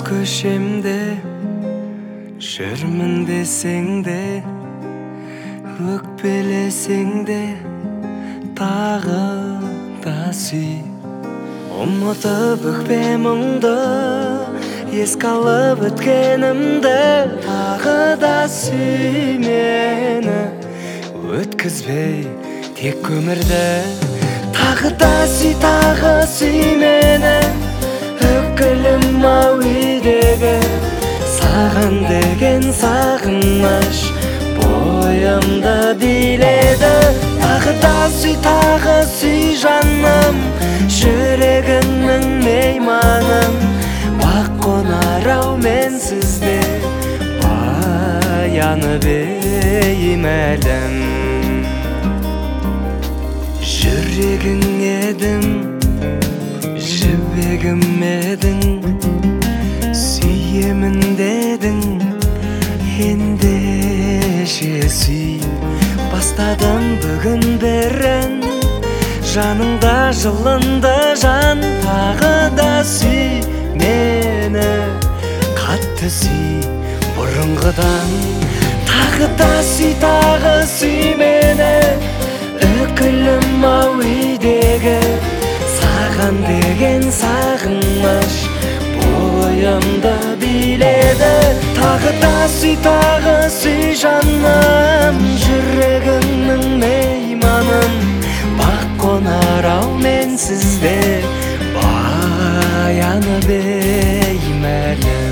köşemde жүрмін десең де, өкпелесең де, тағы да сүй. Ұмытып өкпе мұңды, еске алып өткенімді, тағы да сүй мені. Өткізбей тек өмірді, тағы да сүй мені. Өкілім-ау үйдегі саған деген сағыныш бойымды биледі. Тағы да сүй жаным, жүрегіңнің мейманым. Бақ қонар-ау менсізде, баянып беймәлім. Жүрегің едің, жібегім едің, сүйемін дедің, ендеше сүй. Бастадым бүгін бірін, жаныңда жылынды жан. Тағы да сүй мені, қатты сүй бұрынғыдан. Тағы да сүй мені, өкілім-ау үйдегі саған деген сағыныш бойымды биледі. Тағы да сүй жаным, жүрегіңнің мейманым. Бақ қонар-ау менсізде, баянып беймәлім.